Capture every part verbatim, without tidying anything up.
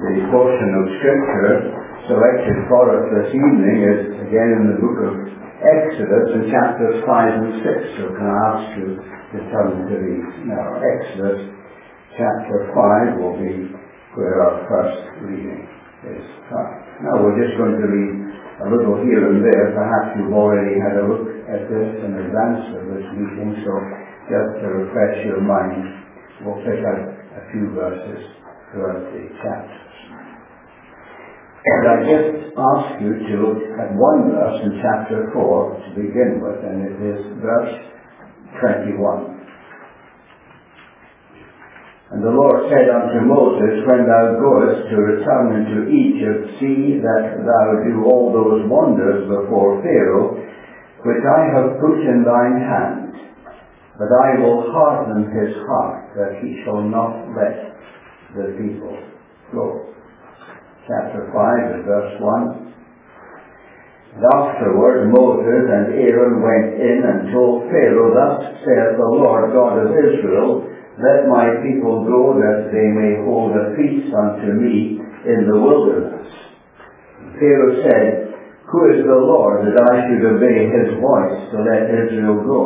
The portion of Scripture selected for us this evening is again in the book of Exodus in chapters five and six. So can I ask you to turn to these now? Exodus chapter five will be where our first reading is found. Now we're just going to read a little here and there. Perhaps you've already had a look at this in advance of this meeting, so just to refresh your mind, we'll pick out a few verses throughout the chapters. And I just ask you to look at one verse in chapter four to begin with, and it is verse twenty-one. And the Lord said unto Moses, When thou goest to return into Egypt, see that thou do all those wonders before Pharaoh, which I have put in thine hand. But I will harden his heart, that he shall not let the people go. Chapter five, verse one. And afterward Moses and Aaron went in and told Pharaoh, Thus saith the Lord God of Israel, Let my people go, that they may hold a feast unto me in the wilderness. And Pharaoh said, Who is the Lord, that I should obey his voice to let Israel go?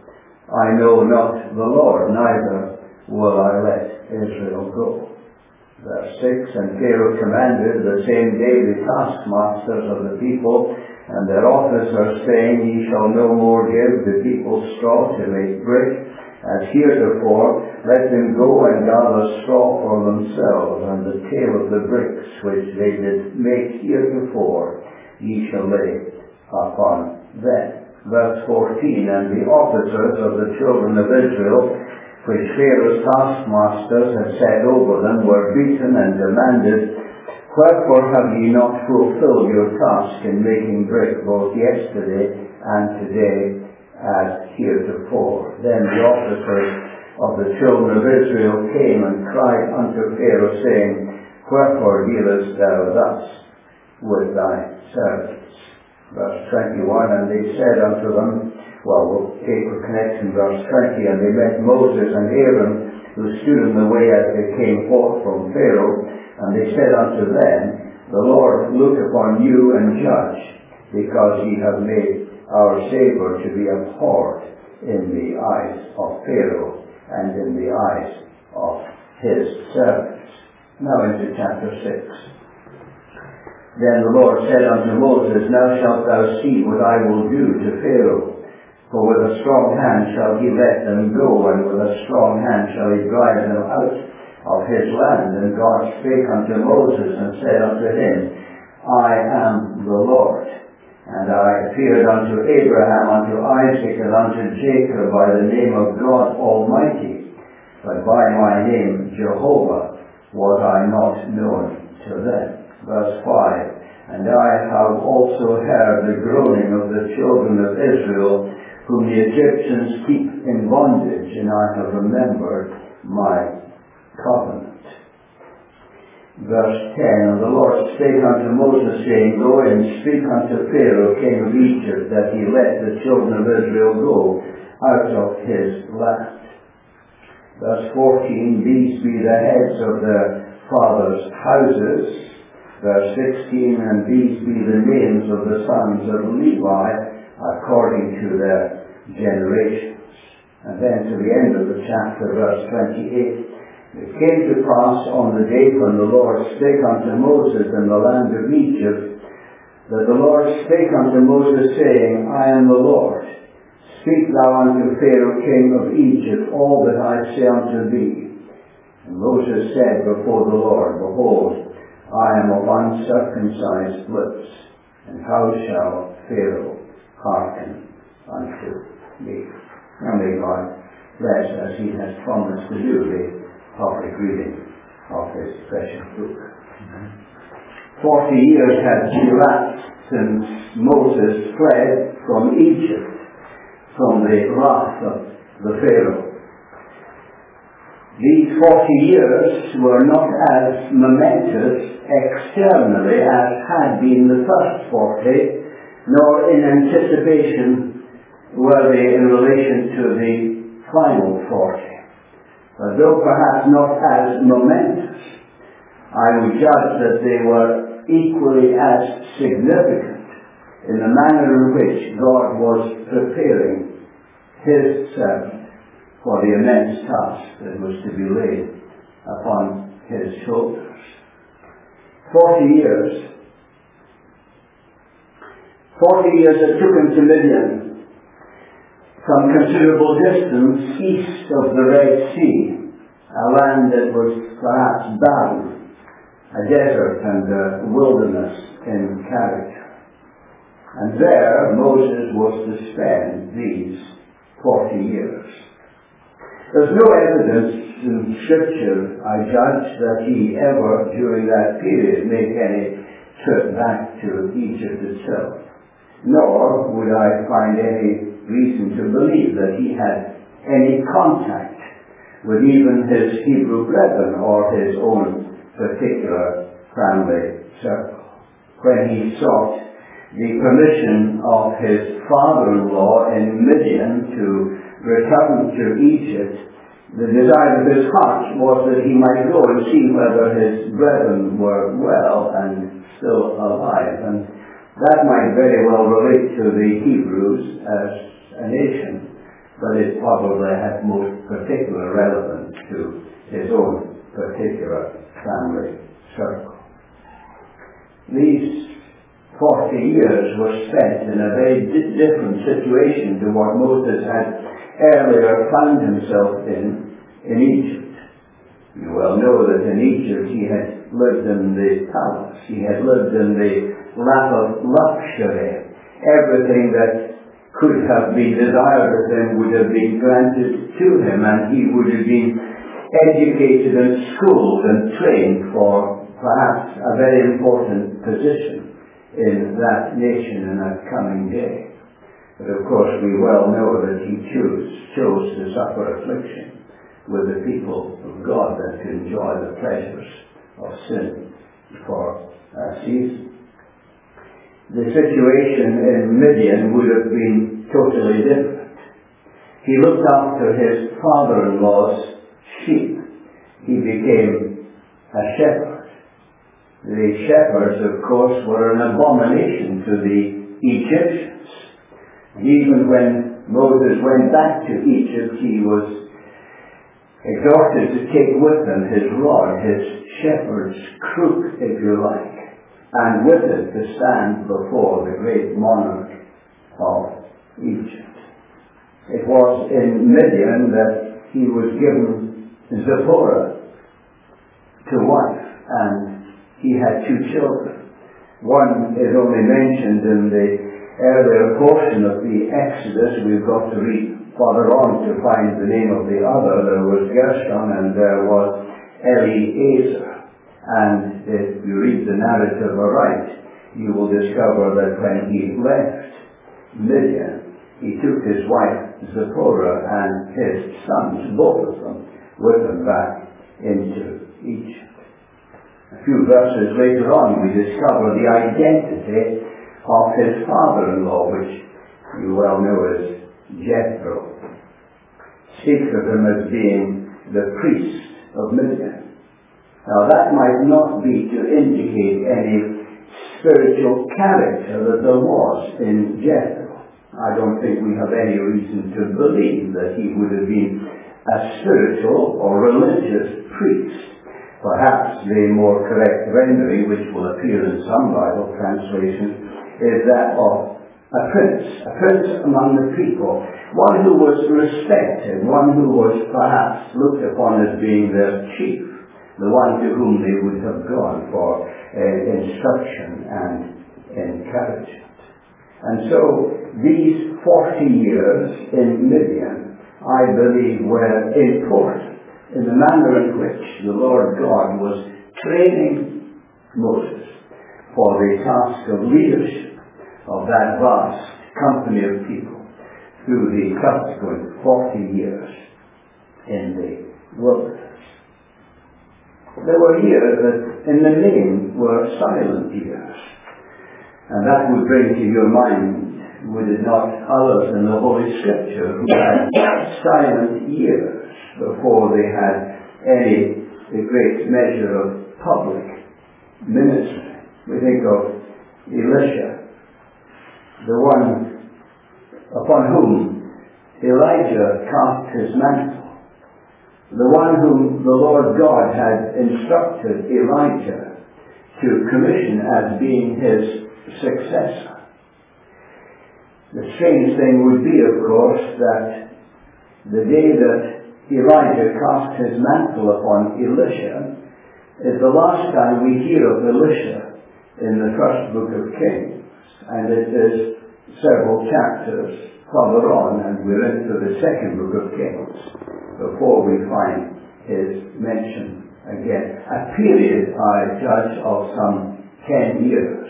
I know not the Lord, neither will I let Israel go. Verse six, And Pharaoh commanded the same day the taskmasters of the people and their officers, saying, Ye shall no more give the people straw to make brick, as heretofore. Let them go and gather straw for themselves, and the tail of the bricks which they did make heretofore ye shall lay upon them. Verse fourteen, And the officers of the children of Israel, which Pharaoh's taskmasters had set over them, were beaten and demanded, Wherefore have ye not fulfilled your task in making brick both yesterday and today as heretofore? Then the officers of the children of Israel came and cried unto Pharaoh, saying, Wherefore dealest thou thus with thy servants? Verse twenty-one, And they said unto them, well, we'll take a connection, verse twenty, And they met Moses and Aaron, who stood in the way as they came forth from Pharaoh, and they said unto them, The Lord look upon you and judge, because ye have made our savor to be abhorred in the eyes of Pharaoh and in the eyes of his servants. Now into chapter six. Then the Lord said unto Moses, Now shalt thou see what I will do to Pharaoh. For with a strong hand shall he let them go, and with a strong hand shall he drive them out of his land. And God spake unto Moses and said unto him, I am the Lord. And I appeared unto Abraham, unto Isaac, and unto Jacob by the name of God Almighty. But by my name Jehovah was I not known to them. Verse five, And I have also heard the groaning of the children of Israel, whom the Egyptians keep in bondage, and I have remembered my covenant. Verse ten, And the Lord spake unto Moses, saying, Go and speak unto Pharaoh, king of Egypt, that he let the children of Israel go out of his land. Verse fourteen, These be the heads of their fathers' houses. Verse sixteen, And these be the names of the sons of Levi, according to their generations. And then to the end of the chapter, verse twenty-eight, It came to pass on the day when the Lord spake unto Moses in the land of Egypt, that the Lord spake unto Moses, saying, I am the Lord. Speak thou unto Pharaoh king of Egypt all that I say unto thee. And Moses said before the Lord, Behold, I am of uncircumcised lips, and how shall Pharaoh hearken unto me? Now may God bless, as he has promised to do, the public reading of this precious book. Mm-hmm. Forty years had elapsed since Moses fled from Egypt, from the wrath of the Pharaoh. These forty years were not as momentous externally as had been the first forty, nor in anticipation were they in relation to the final forty. But though perhaps not as momentous, I would judge that they were equally as significant in the manner in which God was preparing his servant for the immense task that was to be laid upon his shoulders. Forty years. Forty years it took him to Midian, some considerable distance east of the Red Sea, a land that was perhaps barren, a desert and a wilderness in character. And there Moses was to spend these forty years. There's no evidence in Scripture, I judge, that he ever, during that period, made any trip back to Egypt itself. Nor would I find any reason to believe that he had any contact with even his Hebrew brethren or his own particular family circle. When he sought the permission of his father-in-law in Midian to return to Egypt, the desire of his heart was that he might go and see whether his brethren were well and still alive. And that might very well relate to the Hebrews as a nation, but it probably had most particular relevance to his own particular family circle. These forty years were spent in a very di- different situation to what Moses had earlier found himself in in Egypt. You well know that in Egypt he had lived in the palace, he had lived in the lap of luxury. Everything that could have been desired of him would have been granted to him, and he would have been educated and schooled and trained for perhaps a very important position in that nation in that coming day. But of course we well know that he chose, chose to suffer affliction with the people of God and to enjoy the pleasures of sin for a season. The situation in Midian would have been totally different. He looked after his father-in-law's sheep. He became a shepherd. The shepherds, of course, were an abomination to the Egyptians. And even when Moses went back to Egypt, he was exhorted to take with him his rod, his shepherd's crook, if you like, and with it to stand before the great monarch of Egypt. It was in Midian that he was given Zipporah to wife, and he had two children. One is only mentioned in the earlier portion of the Exodus. We've got to read further on to find the name of the other. There was Gershon and there was Eliezer. And if you read the narrative aright, you will discover that when he left Midian, he took his wife Zipporah and his sons, both of them, with him back into Egypt. A few verses later on, we discover the identity of his father-in-law, which you well know as Jethro. Speaks of him as being the priest of Midian. Now that might not be to indicate any spiritual character that there was in Jethro. I don't think we have any reason to believe that he would have been a spiritual or religious priest. Perhaps the more correct rendering, which will appear in some Bible translations, is that of a prince, a prince among the people, one who was respected, one who was perhaps looked upon as being their chief, the one to whom they would have gone for uh, instruction and encouragement. And so these forty years in Midian, I believe, were important in the manner in which the Lord God was training Moses for the task of leadership of that vast company of people through the subsequent forty years in the wilderness. There were years that in the main were silent years. And that would bring to your mind, would it not, others in the Holy Scripture who had silent years before they had any great measure of public ministry. We think of Elisha, the one upon whom Elijah cast his mantle, the one whom the Lord God had instructed Elijah to commission as being his successor. The strange thing would be, of course, that the day that Elijah cast his mantle upon Elisha is the last time we hear of Elisha in the first book of Kings, and it is several chapters further on, and we're into the second book of Kings before we find his mention again. A period, I judge, of some ten years.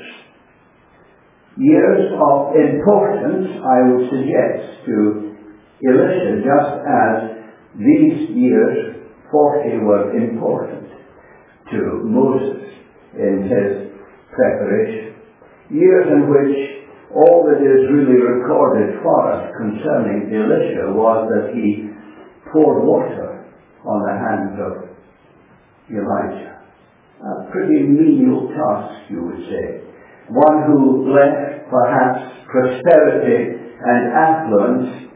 Years of importance, I would suggest, to Elisha, just as these years, forty, were important to Moses in his preparation. Years in which all that is really recorded for us concerning Elisha was that he poured water on the hands of Elijah. A pretty menial task, you would say. One who left perhaps prosperity and affluence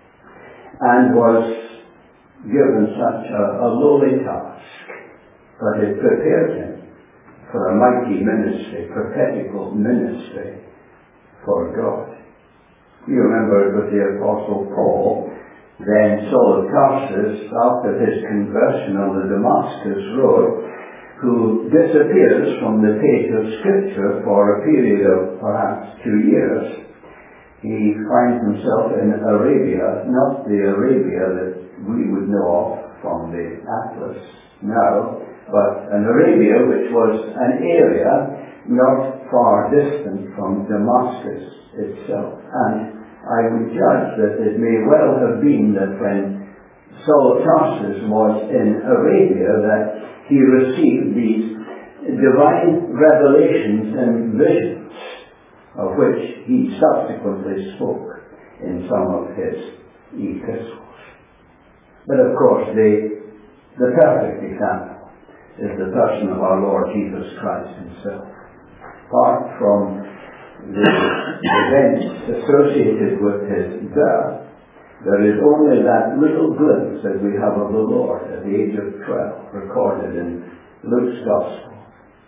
and was given such a, a lowly task, but it prepared him for a mighty ministry, prophetical ministry for God. You remember it with the Apostle Paul, then Saul of Tarsus, after his conversion on the Damascus road, who disappears from the page of Scripture for a period of perhaps two years. He finds himself in Arabia, not the Arabia that we would know of from the Atlas now, but an Arabia which was an area not far distant from Damascus itself. And I would judge that it may well have been that when Saul of Tarsus was in Arabia that he received these divine revelations and visions of which he subsequently spoke in some of his epistles. But of course the, the perfect example is the person of our Lord Jesus Christ himself. Apart from the events associated with his birth, there is only that little glimpse that we have of the Lord at the age of twelve, recorded in Luke's Gospel.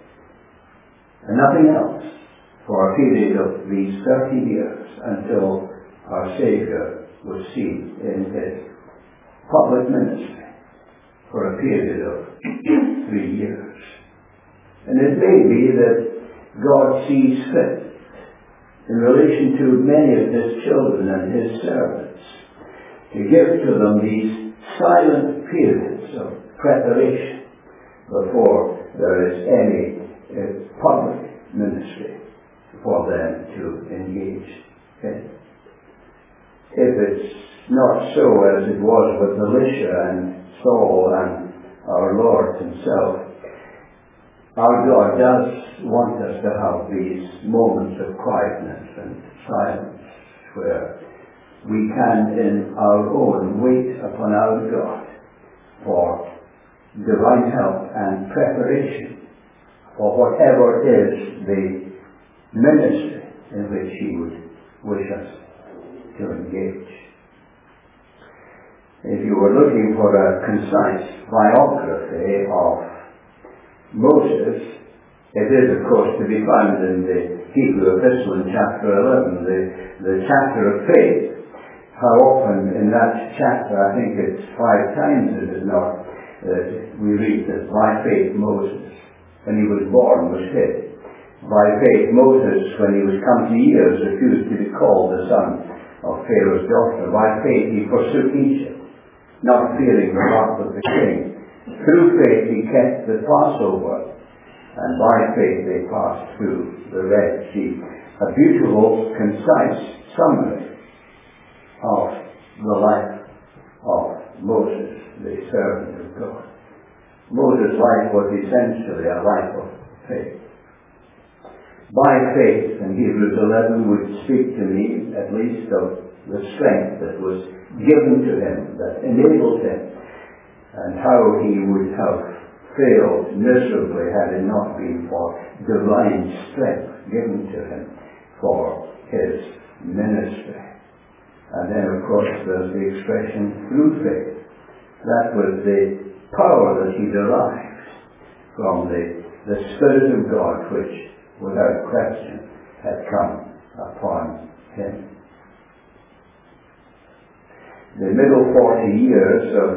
And nothing else for a period of these thirty years until our Saviour was seen in his public ministry for a period of three years. And it may be that God sees fit in relation to many of his children and his servants to give to them these silent periods of preparation before there is any uh, public ministry for them to engage in. If it's not so as it was with Elisha and Saul and our Lord himself, our God does want us to have these moments of quietness and silence where we can in our own wait upon our God for divine help and preparation for whatever is the ministry in which he would wish us to engage. If you were looking for a concise biography of Moses, it is of course to be found in the Hebrew Epistle in chapter eleven, the, the chapter of faith. How often in that chapter, I think it's five times, is it not, that we read that by faith Moses, when he was born, was hid. By faith Moses, when he was come to years, refused to be called the son of Pharaoh's daughter. By faith he forsook Egypt, not fearing the wrath of the king. Through faith he kept the Passover, and by faith they passed through the Red Sea. A beautiful, concise summary of the life of Moses, the servant of God. Moses' life was essentially a life of faith. By faith, and Hebrews eleven would speak to me at least of the strength that was given to him, that enabled him, and how he would have failed miserably had it not been for divine strength given to him for his ministry. And then, of course, there's the expression through faith. That was the power that he derived from the, the Spirit of God, which, without question, had come upon him. The middle forty years of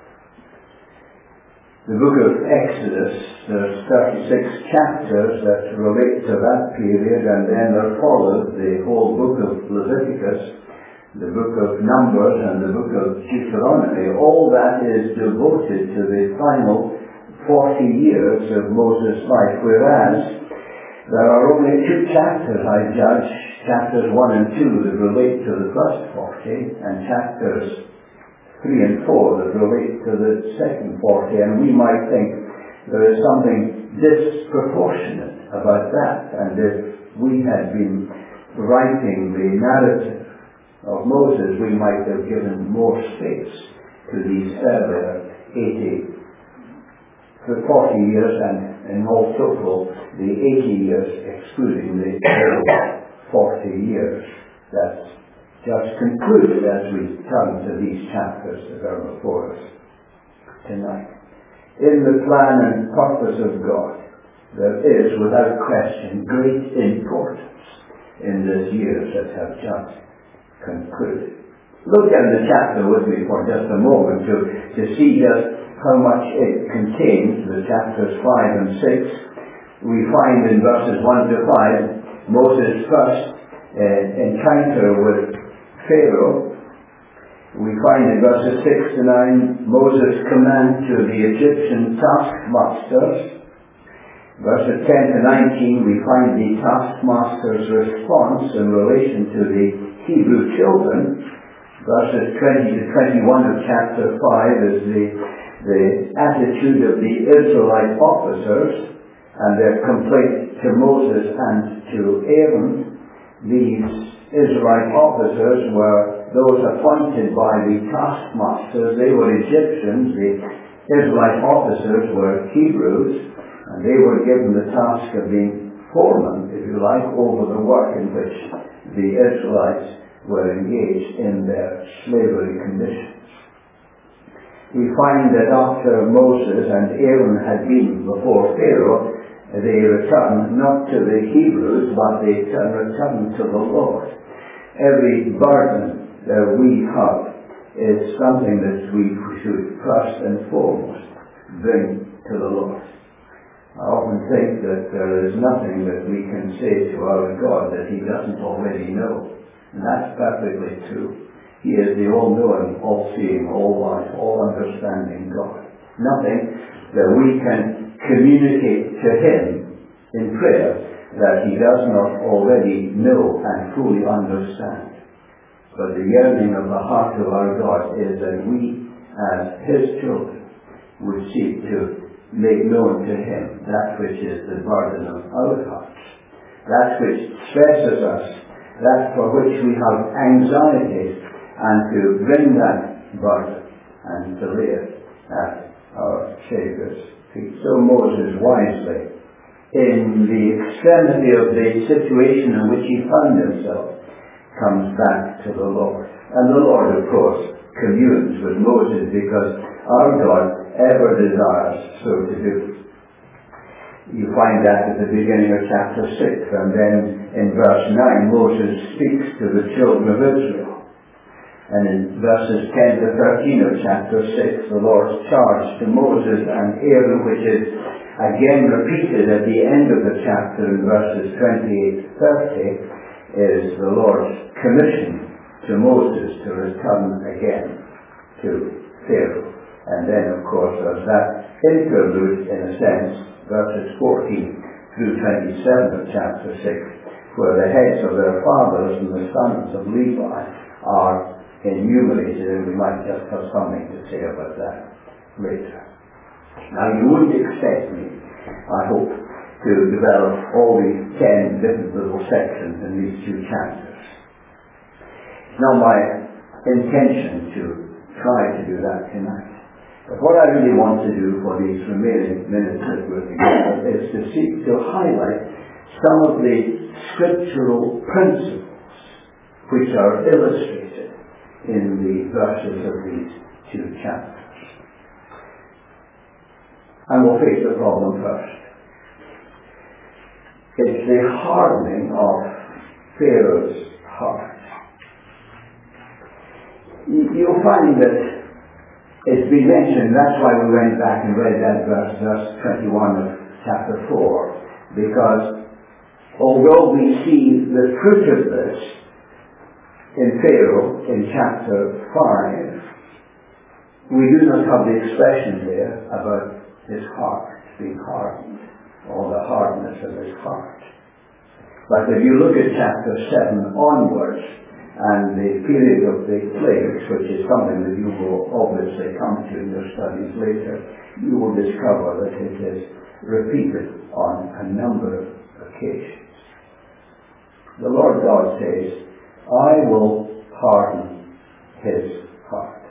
the book of Exodus, there's thirty-six chapters that relate to that period, and then there followed the whole book of Leviticus, the book of Numbers, and the book of Deuteronomy. All that is devoted to the final forty years of Moses' life, whereas there are only two chapters, I judge, chapters one and two that relate to the first forty, and chapters three and four that relate to the second forty, and we might think there is something disproportionate about that, and if we had been writing the narrative of Moses, we might have given more space to these earlier eighty, the forty years, and in all total, the eighty years, excluding the forty years that just concluded as we turn to these chapters that are before us tonight. In the plan and purpose of God, there is, without question, great importance in these years that have just concluded. Look at the chapter with me for just a moment to, to see just how much it contains, the chapters five and six. We find in verses one to five, Moses' first uh, encounter with Pharaoh. We find in verses six to nine, Moses' command to the Egyptian taskmasters. Verses ten to nineteen, we find the taskmaster's response in relation to the Hebrew children. Verses twenty to twenty-one of chapter five is the, the attitude of the Israelite officers and their complaint to Moses and to Aaron. These Israelite officers were those appointed by the taskmasters. They were Egyptians. The Israelite officers were Hebrews, and they were given the task of being foremen, if you like, over the work in which the Israelites were engaged in their slavery conditions. We find that after Moses and Aaron had been before Pharaoh, they returned not to the Hebrews, but they returned to the Lord. Every burden that we have is something that we should first and foremost bring to the Lord. I often think that there is nothing that we can say to our God that He doesn't already know. And that's perfectly true. He is the all-knowing, all-seeing, all-wise, all-understanding God. Nothing that we can communicate to Him in prayer that He does not already know and fully understand. But the yearning of the heart of our God is that we, as His children, would seek to make known to Him that which is the burden of our hearts, that which stresses us, that for which we have anxieties, and to bring that burden and to lay it at our Saviour's feet. So Moses wisely, in the extremity of the situation in which he found himself, comes back to the Lord. And the Lord, of course, communes with Moses, because our God ever desires so to do. You find that at the beginning of chapter six, and then in verse nine Moses speaks to the children of Israel. And in verses ten to thirteen of chapter six, the Lord's charge to Moses and Aaron, which is again repeated at the end of the chapter in verses twenty-eight to thirty, is the Lord's commission to Moses to return again to Pharaoh. And then, of course, there's that interlude, in a sense, verses fourteen through twenty-seven of chapter six, where the heads of their fathers and the sons of Levi are enumerated, and we might just have something to say about that later. Now, you wouldn't expect me, I hope, to develop all these ten different little sections in these two chapters. It's not my intention to try to do that tonight. But what I really want to do for these remaining minutes that we're together is to seek to highlight some of the scriptural principles which are illustrated in the verses of these two chapters. And we'll face the problem first. It's the hardening of Pharaoh's heart. You'll find that it's been mentioned, that's why we went back and read that verse, verse twenty-one of chapter four, because although we see the fruit of this in Pharaoh in chapter five, we do not have the expression there about his heart being hardened, or the hardness of his heart. But if you look at chapter seven onwards, and the period of the plagues, which is something that you will obviously come to in your studies later, you will discover that it is repeated on a number of occasions. The Lord God says, I will harden his heart.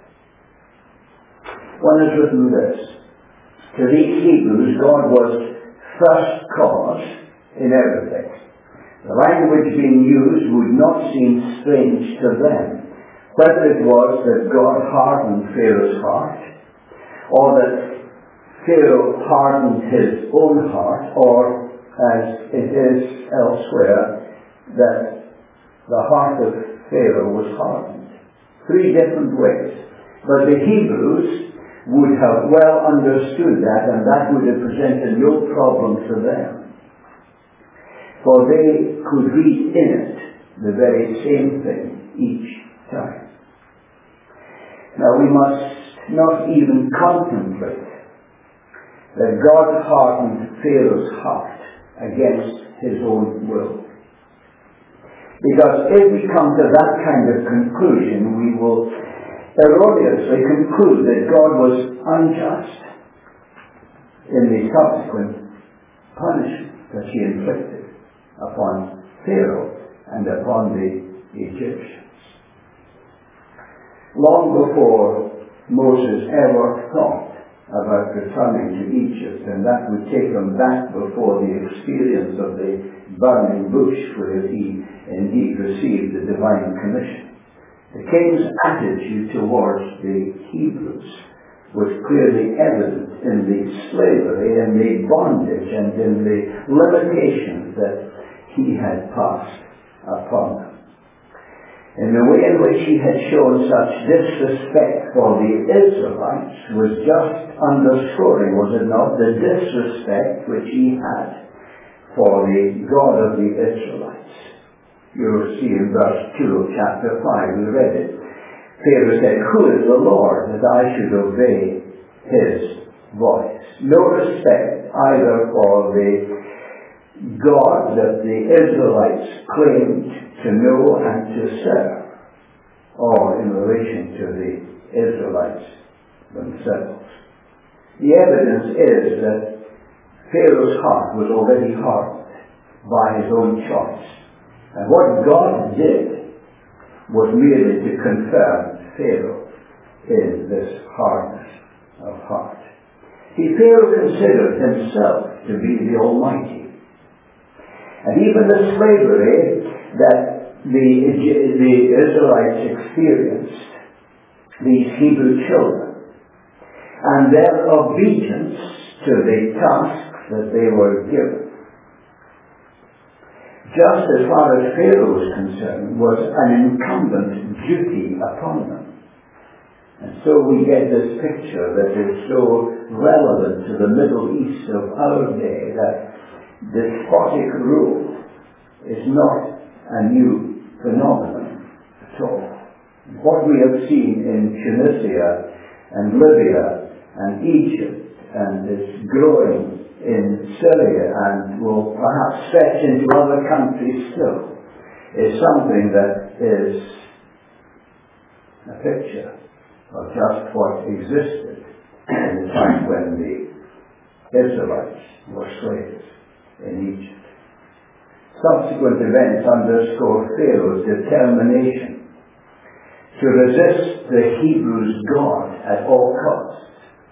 One has written this, to these Hebrews God was first cause in everything. The language being used would not seem strange to them, whether it was that God hardened Pharaoh's heart, or that Pharaoh hardened his own heart, or, as it is elsewhere, that the heart of Pharaoh was hardened. Three different ways. But the Hebrews would have well understood that, and that would have presented no problem to them. For they could read in it the very same thing each time. Now we must not even contemplate that God hardened Pharaoh's heart against his own will. Because if we come to that kind of conclusion, we will erroneously conclude that God was unjust in the subsequent punishment that he inflicted upon Pharaoh and upon the Egyptians. Long before Moses ever thought about returning to Egypt, and that would take him back before the experience of the burning bush where he indeed received the divine commission. The king's attitude towards the Hebrews was clearly evident in the slavery and the bondage and in the limitations that he had passed upon them. In the way in which he had shown such disrespect for the Israelites was just underscoring, was it not, the disrespect which he had for the God of the Israelites. You'll see in verse two of chapter five, we read it. Pharaoh said, who is the Lord that I should obey his voice? No respect either for the God that the Israelites claimed to know and to serve, or in relation to the Israelites themselves. The evidence is that Pharaoh's heart was already hardened by his own choice. And what God did was merely to confirm Pharaoh in this hardness of heart. See, Pharaoh considered himself to be the Almighty. And even the slavery that the, the Israelites experienced, these Hebrew children, and their obedience to the tasks that they were given, just as far as Pharaoh was concerned, was an incumbent duty upon them. And so we get this picture that is so relevant to the Middle East of our day, that despotic rule is not a new phenomenon at all. What we have seen in Tunisia and Libya and Egypt and is growing in Syria and will perhaps stretch into other countries still is something that is a picture of just what existed in the time when the Israelites were slaves in Egypt. Subsequent events underscore Pharaoh's determination to resist the Hebrews' God at all costs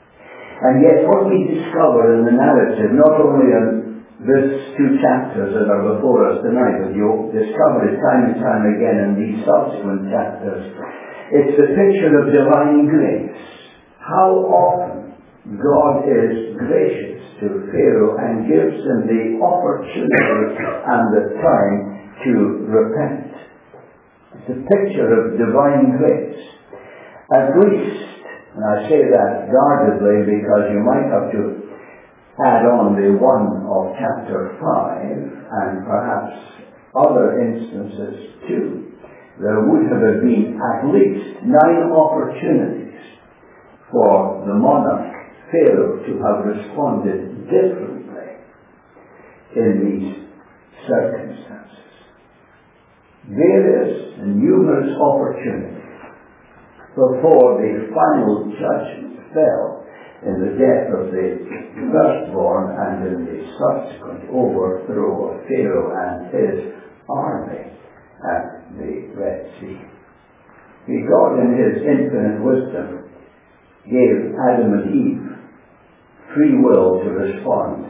And yet what we discover in the narrative, not only in these two chapters that are before us tonight, but you'll discover it time and time again in these subsequent chapters, it's the picture of divine grace. How often God is gracious to Pharaoh and gives him the opportunity and the time to repent. It's a picture of divine grace. At least, and I say that guardedly because you might have to add on the one of chapter five and perhaps other instances too, there would have been at least nine opportunities for the monarch, Pharaoh, to have responded differently in these circumstances. Various and numerous opportunities before the final judgment fell in the death of the firstborn and in the subsequent overthrow of Pharaoh and his army at the Red Sea. See, God in his infinite wisdom gave Adam and Eve free will to respond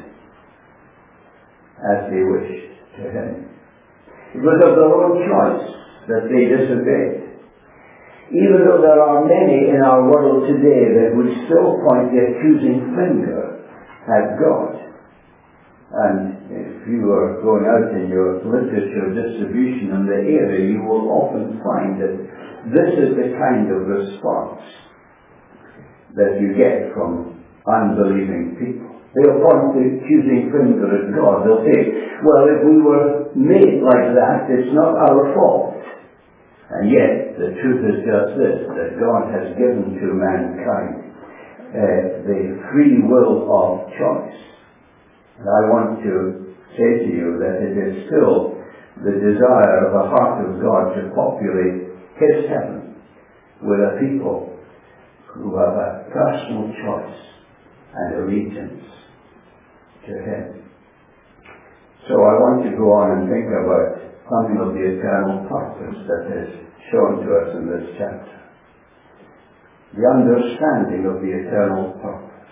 as they wished to him. It was of their own choice that they disobeyed. Even though there are many in our world today that would still point the accusing finger at God. And if you are going out in your literature distribution in the area, you will often find that this is the kind of response that you get from unbelieving people. They'll point the accusing finger at God. They'll say, well, if we were made like that, it's not our fault. And yet, the truth is just this, that God has given to mankind uh, the free will of choice. And I want to say to you that it is still the desire of the heart of God to populate his heaven with a people who have a personal choice and allegiance to him. So I want to go on and think about something of the eternal purpose that is shown to us in this chapter. The understanding of the eternal purpose.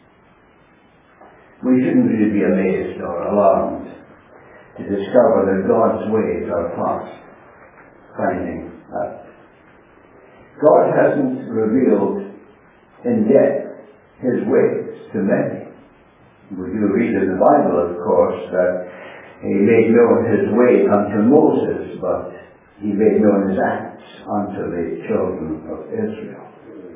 We shouldn't really be amazed or alarmed to discover that God's ways are past finding out. God hasn't revealed in depth his ways to many. We do read in the Bible, of course, that he made known his way unto Moses, but he made known his acts unto the children of Israel.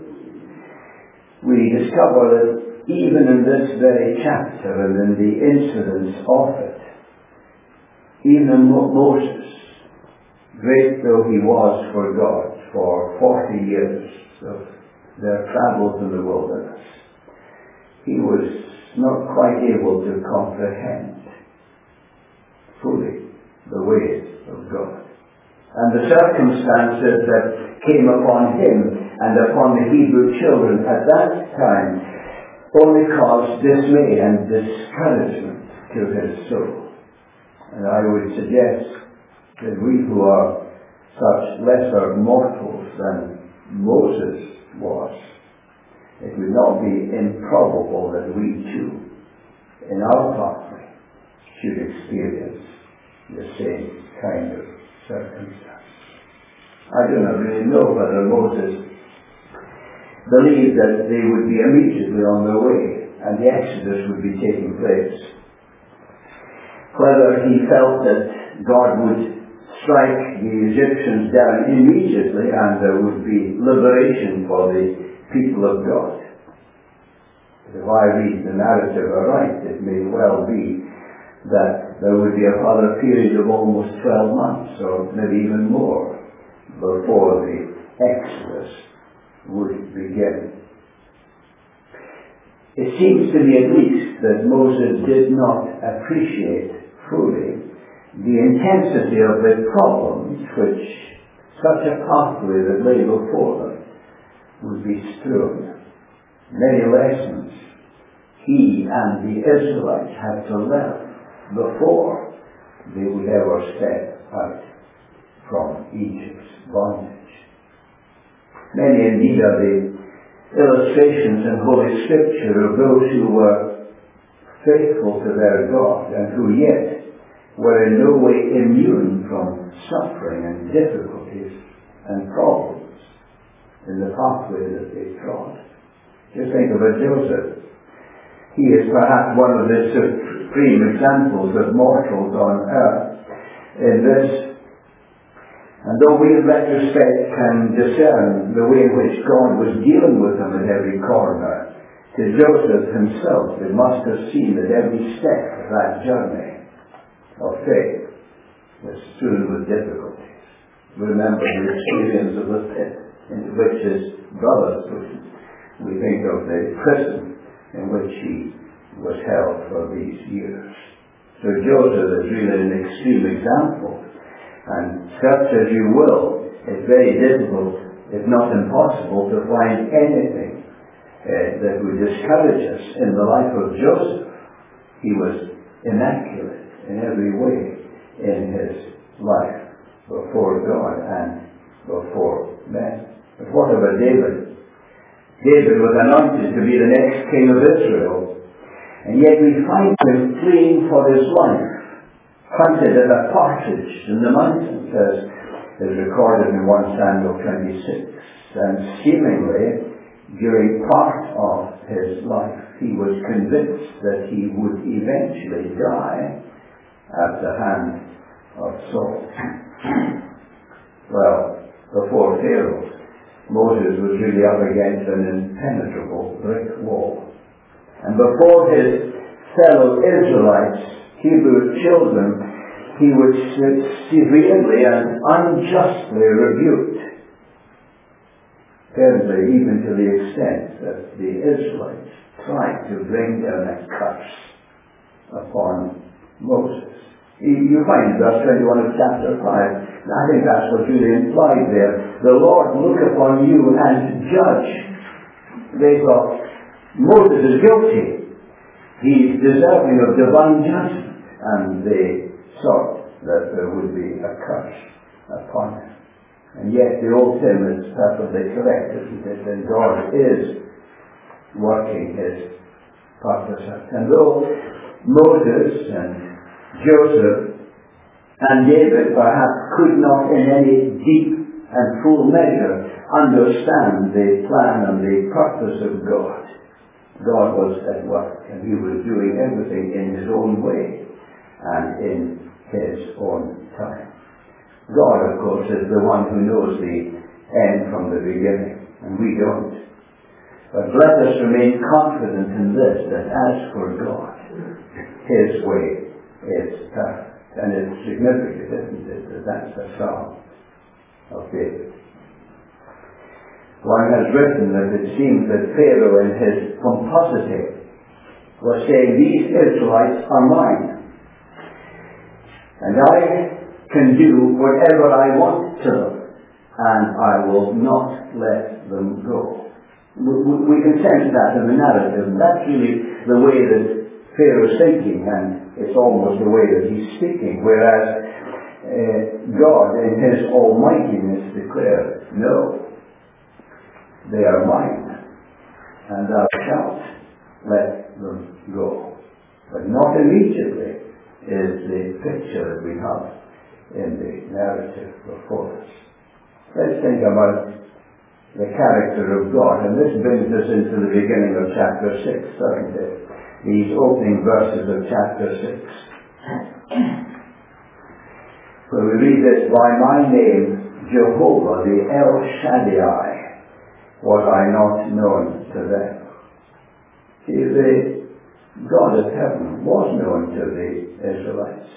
We discover that even in this very chapter and in the incidents of it, even Moses, great though he was for God for forty years of their travels in the wilderness, he was not quite able to comprehend fully the ways of God. And the circumstances that came upon him and upon the Hebrew children at that time only caused dismay and discouragement to his soul. And I would suggest that we who are such lesser mortals than Moses was, it would not be improbable that we too, in our pathway, should experience the same kind of circumstance. I do not really know whether Moses believed that they would be immediately on their way and the Exodus would be taking place. Whether he felt that God would strike the Egyptians down immediately and there would be liberation for the people of God. If I read the narrative aright, it may well be that there would be a further period of almost twelve months, or maybe even more, before the Exodus would begin. It seems to me at least that Moses did not appreciate fully the intensity of the problems which such a pathway that lay before them would be strewn. Many lessons he and the Israelites had to learn before they would ever step out from Egypt's bondage. Many indeed are the illustrations in Holy Scripture of those who were faithful to their God and who yet were in no way immune from suffering and difficulties and problems in the pathway that they trod. Just think of a Joseph. He is perhaps one of the supreme examples of mortals on earth in this. And though we in retrospect can discern the way in which God was dealing with him at every corner, to Joseph himself it must have seemed that every step of that journey of faith was strewn with difficulties. Remember the experience of the pit into which his brothers put him. We think of the prison in which he was held for these years. So Joseph is really an extreme example. And search as you will, it's very difficult, if not impossible, to find anything uh, that would discourage us in the life of Joseph. He was immaculate in every way in his life before God and before men. But what about David? David was anointed to be the next king of Israel, and yet we find him fleeing for his life, hunted at a partridge in the mountains, as is recorded in First Samuel twenty-six. And seemingly, during part of his life, he was convinced that he would eventually die at the hand of Saul. Well, before Pharaoh, Moses was really up against an impenetrable brick wall. And before his fellow Israelites, Hebrew children, he was severely and unjustly rebuked. Apparently, even to the extent that the Israelites tried to bring down a curse upon Moses. You find verse twenty-one of chapter five. I think that's what's really implied there. The Lord look upon you and judge. They thought, Moses is guilty. He's deserving of divine judgment. And they thought that there would be a curse upon him. And yet the old hymn is perfectly correct, isn't it? And God is working his purpose out. And though Moses and Joseph and David perhaps could not in any deep and full measure understand the plan and the purpose of God, God was at work, and he was doing everything in his own way and in his own time. God, of course, is the one who knows the end from the beginning, and we don't. But let us remain confident in this, that as for God, his way is perfect. And it's significant, isn't it, that that's a psalm of David. One has written that it seems that Pharaoh in his pomposity was saying, these Israelites are mine, and I can do whatever I want to them, and I will not let them go. We, we can sense that in the narrative, and that's really the way that Pharaoh is thinking, and it's almost the way that he's speaking, whereas uh, God in his almightiness declares, no, they are mine, and thou shalt let them go. But not immediately is the picture that we have in the narrative before us. Let's think about the character of God, and this brings us into the beginning of chapter six, doesn't it? These opening verses of chapter six. When we read this, by my name, Jehovah, the El Shaddai, was I not known to them. See, the God of heaven was known to the Israelites.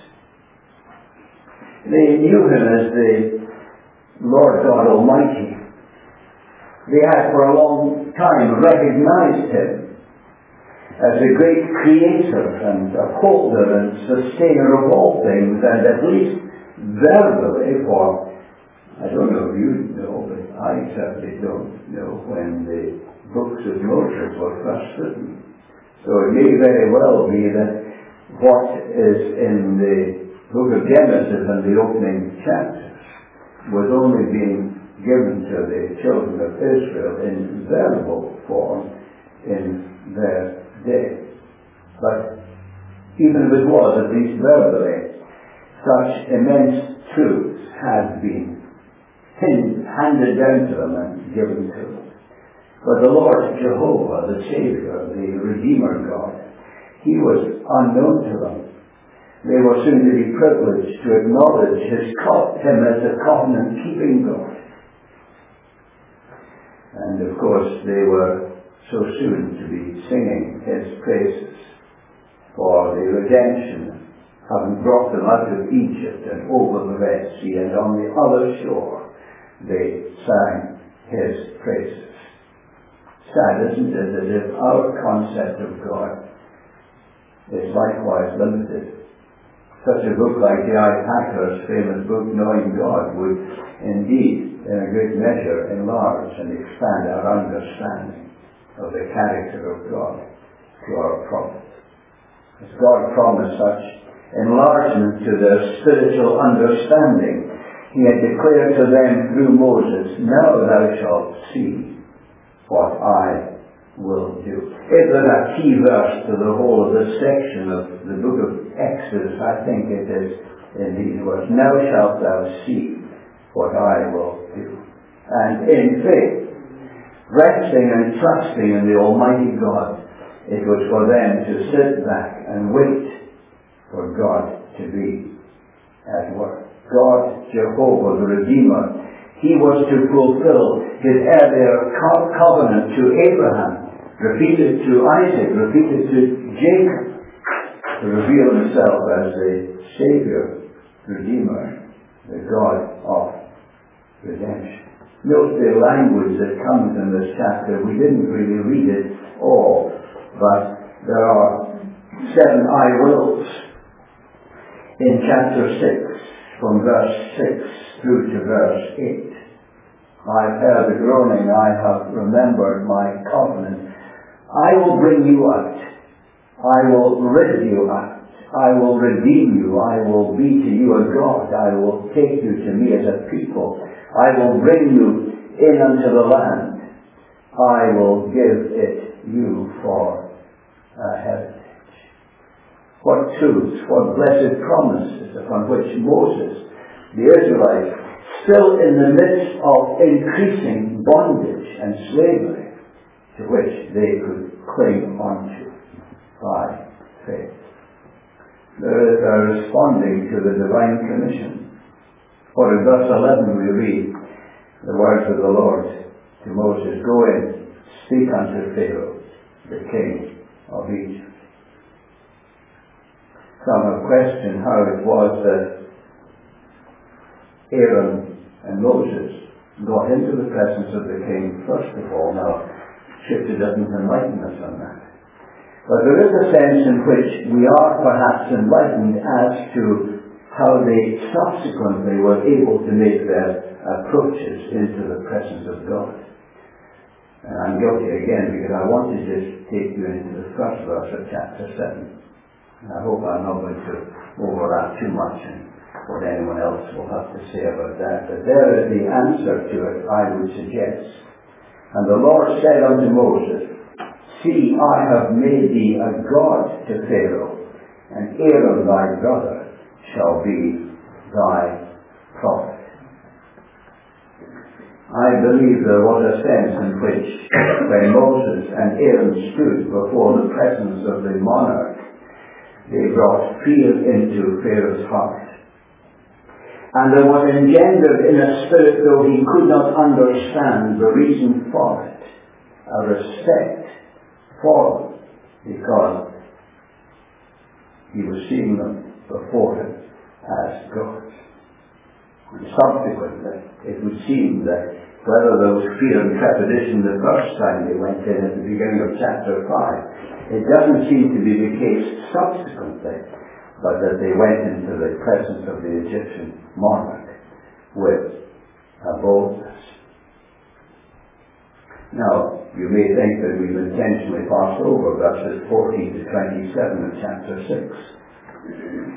They knew him as the Lord God Almighty. They had for a long time recognized him as a great creator and upholder and sustainer of all things, and at least verbally, for I don't know if you know, but I certainly don't know when the books of Moses were first written. So it may very well be that what is in the book of Genesis and the opening chapters was only being given to the children of Israel in verbal form in their day. But even if it was, at least verbally, such immense truths had been handed down to them and given to them. But the Lord Jehovah, the Savior, the Redeemer God, He was unknown to them. They were soon to be privileged to acknowledge his co- Him as a covenant-keeping God. And of course they were so soon to be singing His praises for the redemption, having brought them out of Egypt and over the Red Sea, and on the other shore they sang His praises. Sad, isn't it, that if our concept of God is likewise limited, such a book like D I Packer's famous book, Knowing God, would indeed, in a great measure, enlarge and expand our understanding of the character of God to our prophet. As God promised such enlargement to their spiritual understanding, He had declared to them through Moses, "Now thou shalt see what I will do." If there's a key verse to the whole of this section of the book of Exodus, I think it is in these words, "Now shalt thou see what I will do." And in faith, resting and trusting in the Almighty God, it was for them to sit back and wait for God to be at work. God, Jehovah, the Redeemer, He was to fulfill His earlier co- covenant to Abraham, repeated to Isaac, repeated to Jacob, to reveal Himself as the Savior, Redeemer, the God of redemption. Note the language that comes in this chapter. We didn't really read it all, but there are seven I wills in chapter six, from verse six through to verse eight. I've heard the groaning, I have remembered my covenant. I will bring you out. I will rid you out. I will redeem you. I will be to you a God. I will take you to me as a people. I will bring you in unto the land. I will give it you for a heritage. What truths, what blessed promises upon which Moses, the Israelites, still in the midst of increasing bondage and slavery, to which they could cling onto by faith. There is a responding to the divine commission. For in verse eleven we read the words of the Lord to Moses, "Go in, speak unto Pharaoh, the king of Egypt." Some have questioned how it was that Aaron and Moses got into the presence of the king first of all. Now, Scripture doesn't enlighten us on that. But there is a sense in which we are perhaps enlightened as to how they subsequently were able to make their approaches into the presence of God. And I'm guilty again because I want to just take you into the first verse of chapter seven. I hope I'm not going to overlap too much in what anyone else will have to say about that. But there is the answer to it, I would suggest. "And the Lord said unto Moses, See, I have made thee a God to Pharaoh, and Aaron thy brother shall be thy prophet." I believe there was a sense in which when Moses and Aaron stood before the presence of the monarch, they brought fear into Pharaoh's heart. And there was engendered in a spirit, though he could not understand the reason for it, a respect for them, because he was seeing them before him as gods. And subsequently, it would seem that whether there was fear and trepidation the first time they went in at the beginning of chapter five, it doesn't seem to be the case subsequently, but that they went into the presence of the Egyptian monarch with a boldness. Now, you may think that we've intentionally passed over verses fourteen to twenty-seven of chapter six.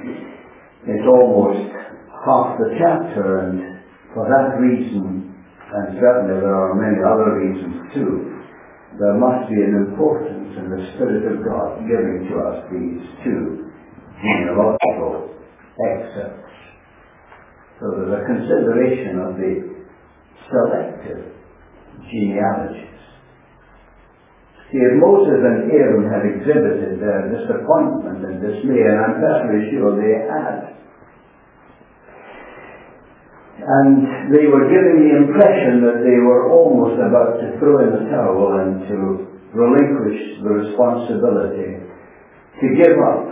It's almost half the chapter, and for that reason and certainly there are many other reasons too, there must be an importance in the Spirit of God giving to us these two genealogical excerpts. So there's a consideration of the selective genealogies. See, if Moses and Aaron had exhibited their disappointment and dismay, and I'm perfectly sure they had, and they were giving the impression that they were almost about to throw in the towel and to relinquish the responsibility, to give up,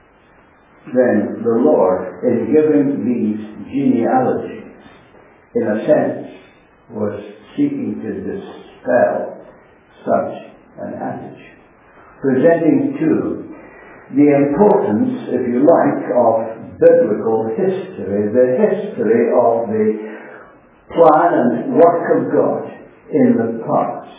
then the Lord, in giving these genealogies, in a sense, was seeking to dispel such an attitude, presenting too the importance, if you like, of biblical history, the history of the plan and work of God in the past.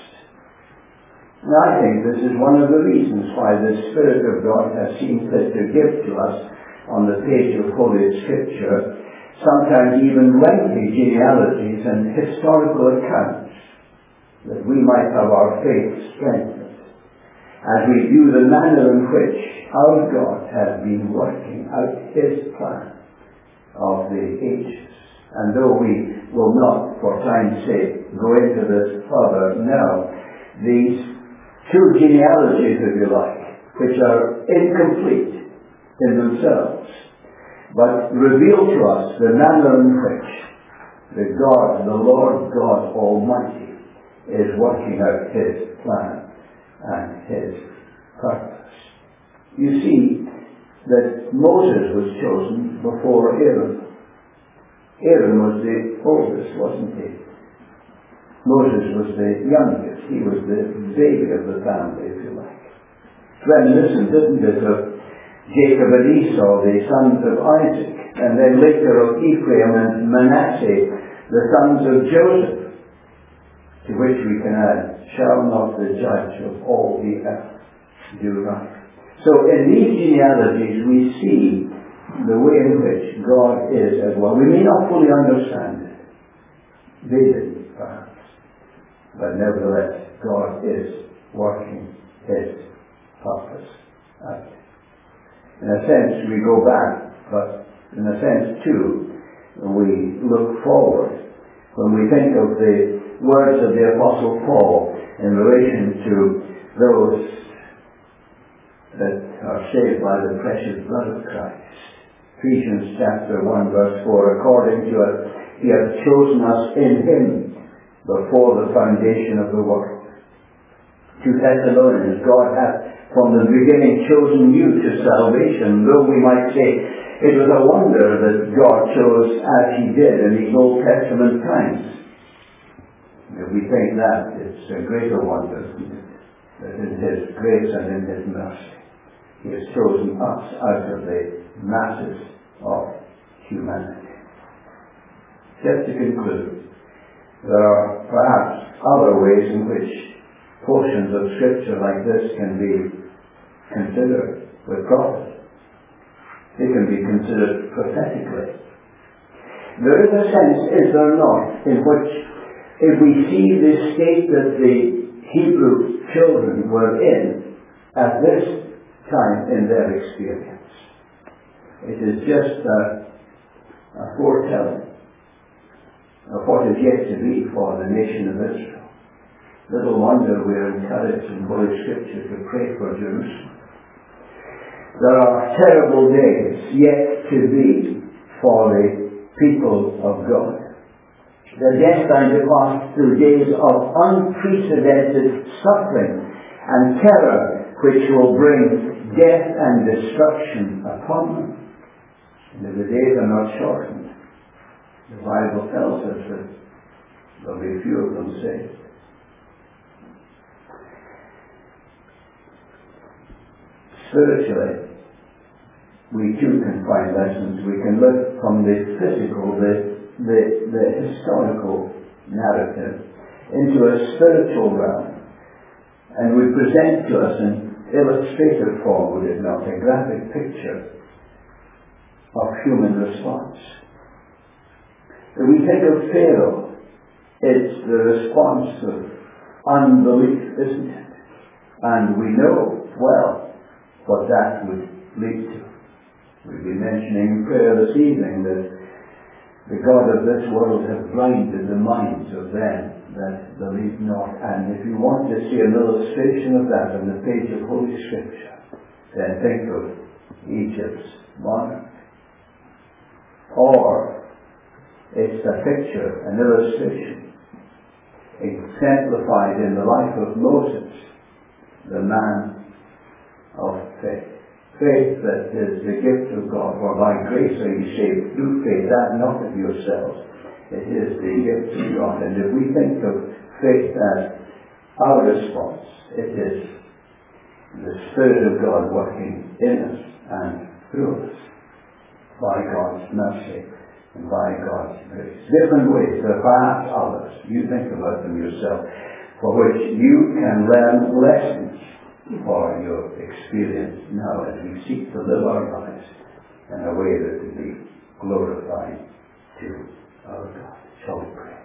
And I think this is one of the reasons why the Spirit of God has seen fit to give to us on the page of Holy Scripture sometimes even lengthy genealogies and historical accounts, that we might have our faith strengthened as we view the manner in which our God has been working out His plan of the ages. And though we will not, for time's sake, go into this further now, these two genealogies, if you like, which are incomplete in themselves, but reveal to us the manner in which the God, the Lord God Almighty, is working out His plan and His purpose. You see that Moses was chosen before Aaron. Aaron was the oldest, wasn't he? Moses was the youngest. He was the baby of the family, if you like. Reminiscent, isn't it, of Jacob and Esau, the sons of Isaac, and then later of Ephraim and Manasseh, the sons of Joseph, to which we can add, shall not the judge of all the earth do right? So in these genealogies we see the way in which God is as well. We may not fully understand it. They didn't, perhaps. But nevertheless, God is working His purpose out. In a sense, we go back, but in a sense, too, we look forward. When we think of the words of the Apostle Paul in relation to those that are saved by the precious blood of Christ. Ephesians chapter one verse four, according to it, He hath chosen us in Him before the foundation of the world. To Thessalonians, God hath from the beginning chosen you to salvation, though we might say it was a wonder that God chose as He did in these Old Testament times. If we think that, it's a greater wonder, isn't it? That in His grace and in His mercy, He has chosen us out of the masses of humanity. Just to conclude, there are perhaps other ways in which portions of Scripture like this can be considered with profit. They can be considered prophetically. There is a sense, is there not, in which if we see the state that the Hebrew children were in at this time in their experience, it is just a, a foretelling of what is yet to be for the nation of Israel. Little wonder we are encouraged in Holy Scripture to pray for Jerusalem. There are terrible days yet to be for the people of God. The destined to pass through days of unprecedented suffering and terror, which will bring death and destruction upon them. And if the days are not shortened, the Bible tells us that there will be few of them saved. Spiritually, we too can find lessons. We can look from the physical, the The, the historical narrative into a spiritual realm, and we present to us in illustrative form, would it not, a graphic picture of human response. If we think of Pharaoh It's the response of unbelief, isn't it? And we know well what that would lead to. We've been mentioning in prayer this evening that the God of this world has blinded the minds of them that believe not. And if you want to see an illustration of that on the page of Holy Scripture, then think of Egypt's monarch. Or it's a picture, an illustration, exemplified in the life of Moses, the man of faith. Faith that is the gift of God, for by grace are you saved through faith, that not of yourselves. It is the gift of God. And if we think of faith as our response, it is the Spirit of God working in us and through us by God's mercy and by God's grace. Different ways, there are perhaps others, you think about them yourself, for which you can learn lessons for your experience now as we seek to live our lives in a way that will be glorifying to our God. Shall we pray?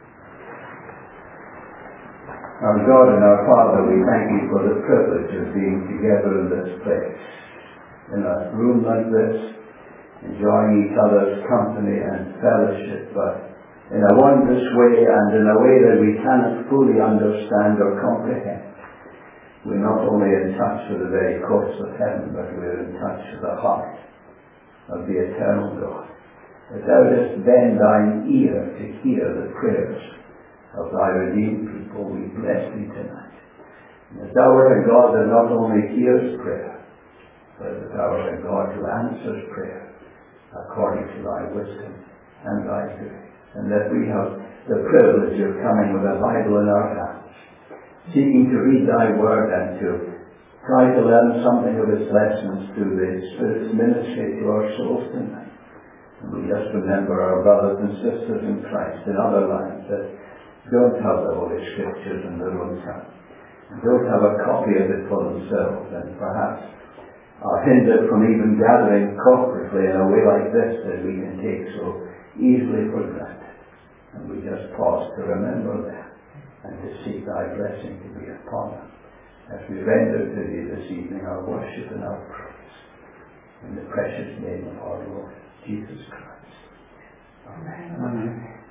Our God and our Father, we thank you for the privilege of being together in this place, in a room like this, enjoying each other's company and fellowship, but in a wondrous way and in a way that we cannot fully understand or comprehend. We're not only in touch with the very courts of heaven, but we're in touch with the heart of the eternal God. That thou dost bend thine ear to hear the prayers of thy redeemed people, we bless thee tonight. And that thou art a God that not only hears prayer, but that thou art a God who answers prayer according to thy wisdom and thy grace. And that we have the privilege of coming with a Bible in our hands, seeking to read thy word and to try to learn something of its lessons through the Spirit's ministry to our souls tonight. And we just remember our brothers and sisters in Christ in other lands that don't have the Holy Scriptures in their own tongue, and don't have a copy of it for themselves, and perhaps are hindered from even gathering corporately in a way like this that we can take so easily for granted. And we just pause to remember that, and to seek thy blessing to be upon them as we render to thee this evening our worship and our praise. In the precious name of our Lord Jesus Christ. Amen. Amen.